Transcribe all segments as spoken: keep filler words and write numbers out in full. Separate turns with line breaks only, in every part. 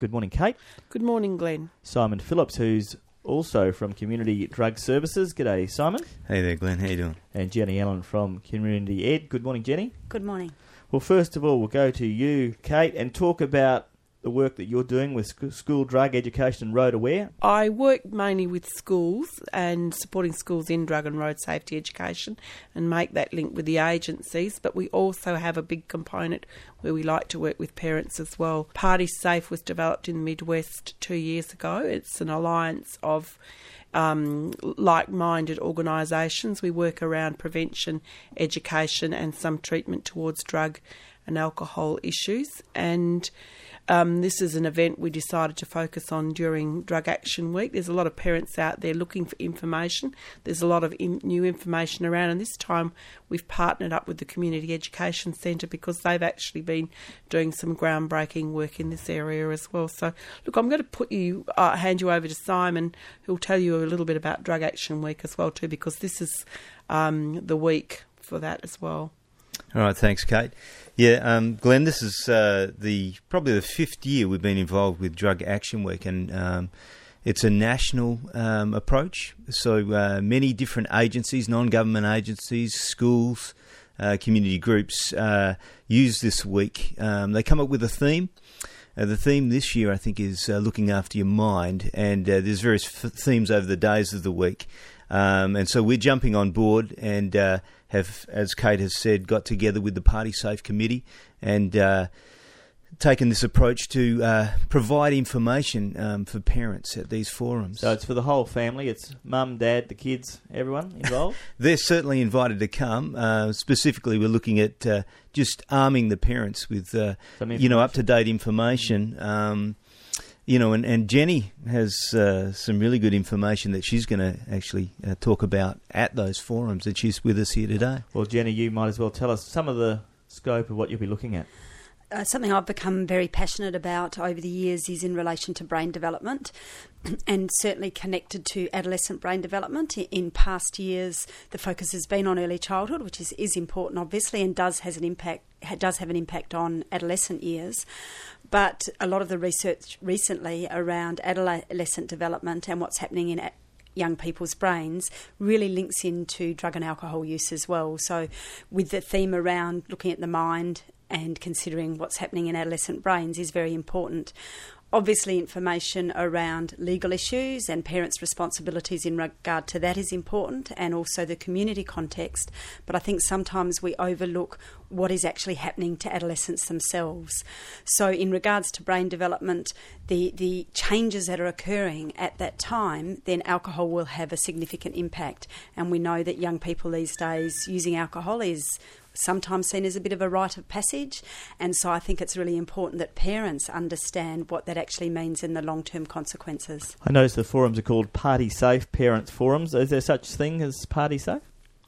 Good morning, Kate.
Good morning, Glenn.
Simon Phillips, who's also from Community Drug Services. G'day, Simon.
Hey there, Glenn. How you doing?
And Jenny Allen from Community Ed. Good morning, Jenny.
Good morning.
Well, first of all, we'll go to you, Kate, and talk about the work that you're doing with sc- school drug education and road aware.
I work mainly with schools and supporting schools in drug and road safety education and make that link with the agencies, but we also have a big component where we like to work with parents as well. Party Safe was developed in the Midwest two years ago. It's an alliance of um, like-minded organisations. We work around prevention, education and some treatment towards drug and alcohol issues, and Um, this is an event we decided to focus on during Drug Action Week. There's a lot of parents out there looking for information. There's a lot of in, new information around, and this time we've partnered up with the Community Education Centre because they've actually been doing some groundbreaking work in this area as well. So, look, I'm going to put you, uh, hand you over to Simon, who'll tell you a little bit about Drug Action Week as well too, because this is um, the week for that as well.
All right, thanks, Kate. Yeah, um, Glenn, this is uh, the probably the fifth year we've been involved with Drug Action Week, and um, it's a national um, approach. So uh, many different agencies, non-government agencies, schools, uh, community groups uh, use this week. Um, they come up with a theme. Uh, the theme this year, I think, is uh, looking after your mind, and uh, there's various f- themes over the days of the week. Um, and so we're jumping on board and uh, have, as Kate has said, got together with the Party Safe Committee and uh, taken this approach to uh, provide information um, for parents at these forums.
So it's for the whole family. It's mum, dad, the kids, everyone involved?
They're certainly invited to come. Uh, specifically, we're looking at uh, just arming the parents with uh, you know, up-to-date information. Um, You know, and, and Jenny has uh, some really good information that she's going to actually uh, talk about at those forums, and she's with us here today.
Well, Jenny, you might as well tell us some of the scope of what you'll be looking at.
Uh, something I've become very passionate about over the years is in relation to brain development, and certainly connected to adolescent brain development. In past years, the focus has been on early childhood, which is, is important, obviously, and does has an impact does have an impact on adolescent years. But a lot of the research recently around adolescent development and what's happening in young people's brains really links into drug and alcohol use as well. So with the theme around looking at the mind and considering what's happening in adolescent brains is very important. Obviously, information around legal issues and parents' responsibilities in regard to that is important, and also the community context. But I think sometimes we overlook what is actually happening to adolescents themselves. So in regards to brain development, the, the changes that are occurring at that time, then alcohol will have a significant impact. And we know that young people these days using alcohol is sometimes seen as a bit of a rite of passage, and so I think it's really important that parents understand what that actually means in the long-term consequences.
I notice the forums are called Party Safe Parents Forums. Is there such thing as Party Safe?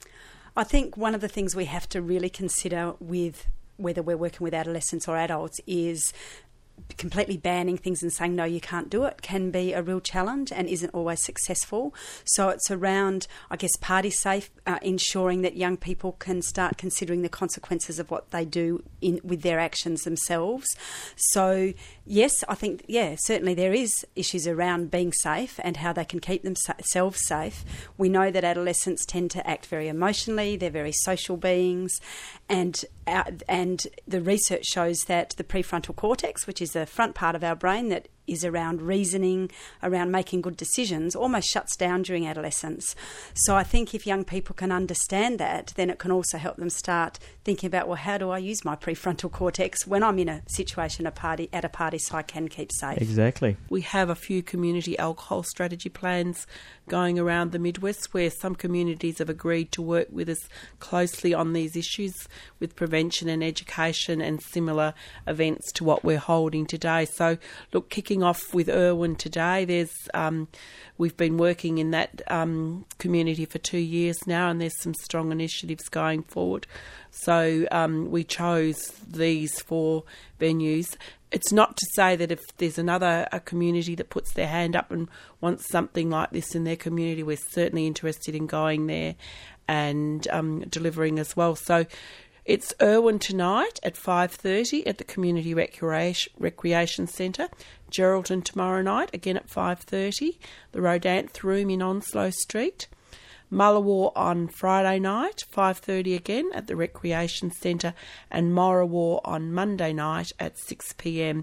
I think one of the things we have to really consider with whether we're working with adolescents or adults is completely banning things and saying, no, you can't do it, can be a real challenge and isn't always successful. So it's around, I guess, Party Safe, uh, ensuring that young people can start considering the consequences of what they do in with their actions themselves. So, yes, I think, yeah, certainly there is issues around being safe and how they can keep themselves safe. We know that adolescents tend to act very emotionally, they're very social beings, and uh, and the research shows that the prefrontal cortex, which is the front part of our brain that is around reasoning, around making good decisions, almost shuts down during adolescence. So I think if young people can understand that, then it can also help them start thinking about, well, how do I use my prefrontal cortex when I'm in a situation, a party at a party, so I can keep safe?
Exactly.
We have a few community alcohol strategy plans going around the Midwest where some communities have agreed to work with us closely on these issues with prevention and education and similar events to what we're holding today. So, look, kicking off with Irwin today, there's um, we've been working in that um, community for two years now, and there's some strong initiatives going forward. So um, we chose these four venues. It's not to say that if there's another a community that puts their hand up and wants something like this in their community, we're certainly interested in going there and um, delivering as well. So it's Irwin tonight at five thirty at the Community Recreation, Recreation Centre. Geraldton tomorrow night, again at five thirty. The Rodanth Room in Onslow Street. Mullawar on Friday night, five thirty again at the Recreation Centre, and Morawar on Monday night at six p m